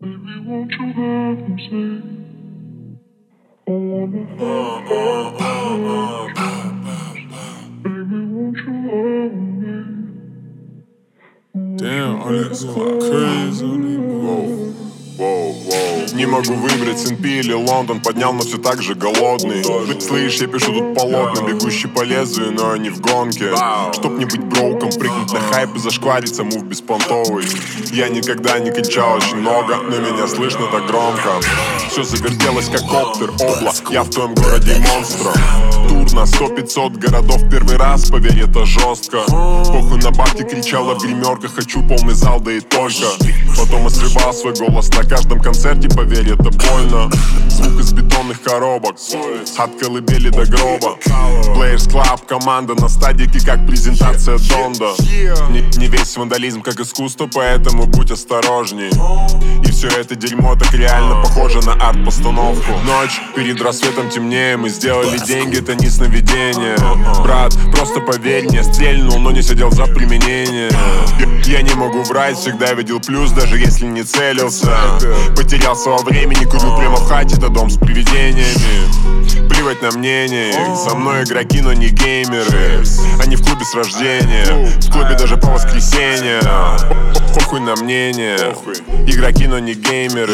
Won't you have them say, I wanna baby, won't you love me? Damn, all that crazy on these Не могу выбрать СНП или Лондон, поднял, но все так же голодный. Слышь, я пишу тут полотна, бегущий по лезвию, но я не в гонке. Чтоб не быть броуком, прыгнуть на хайп и зашквариться, мув беспонтовый. Я никогда не кричал очень много, но меня слышно так громко. Все завертелось как коптер, обла, я в твоем городе монстра. Тур на 100-500 городов первый раз, поверь, это жестко. Похуй на бабки, кричала в гримерках, хочу полный зал, да и только. Потом я срывал свой голос на каждом концерте, поверь, это больно. Звук из бетонных коробок, от колыбели до гроба. Players Club, команда на стадике, как презентация Донда. Не весь вандализм, как искусство, поэтому будь осторожней. И все это дерьмо так реально похоже на арт-постановку. Ночь, перед рассветом темнее, мы сделали деньги, это не сновидение. Брат, просто поверь мне, стрельнул, но не сидел за применение. Я не могу врать, всегда видел плюс, даже если не целился. Потерялся во времени, курю прямо в хате, это дом с привидениями. Плевать на мнение, со мной игроки, но не геймеры. Они в клубе с рождения, в клубе даже по воскресеньям. Похуй на мнение, игроки, но не геймеры.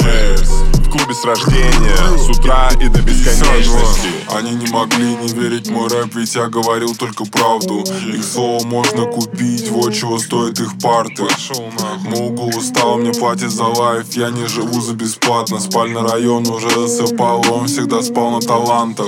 В клубе с рождения, с утра и до бесконечности. Они не могли не верить в мой рэп, ведь я говорил только правду. Их слово можно купить, вот чего стоит их парты. Мугл устал, мне платит за лайф, я не живу за бесплатно. Спальный район уже засыпал, он всегда спал на талантах.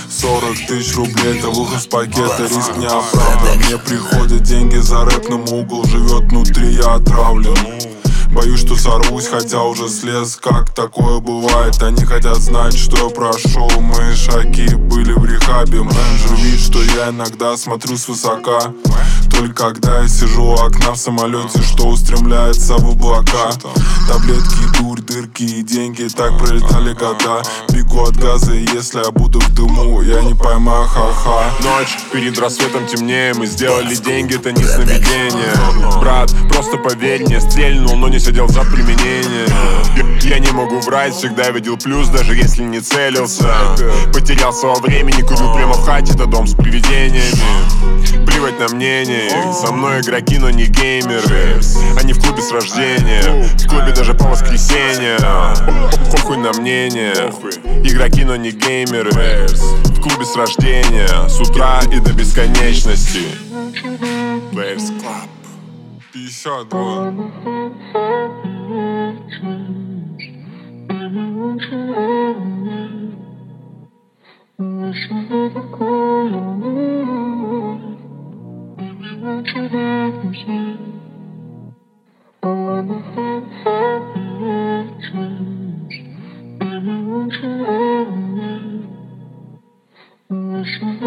40 тысяч рублей, это выход с пакета, риск не оправдан. Мне приходят деньги за рэп, но Мугл живет внутри, я отравлен. Боюсь, что сорвусь, хотя уже слез, как такое бывает. Они хотят знать, что я прошел, мои шаги были в рехабе. Менеджер видит, что я иногда смотрю свысока. Только когда я сижу у окна в самолете, что устремляется в облака. Таблетки, дурь, дырки и деньги, так пролетали года. Бегу от газа, и если я буду в дыму, я не поймаю, ха-ха. Ночь, перед рассветом темнее, мы сделали деньги, это не сновидение. Брат, просто поверь мне, стрельнул, но не сидел за применение. Я не могу врать, всегда видел плюс, даже если не целился. Потерялся во времени, курю прямо в хате, это дом с привидениями. Плевать на мнение, со мной игроки, но не геймеры. Они в клубе с рождения, в клубе даже по воскресеньям. Похуй на мнение, игроки, но не геймеры. В клубе с рождения, с утра и до бесконечности. Players Club 52. Won't you have them say, I wanna have reactions. Baby, won't you love me?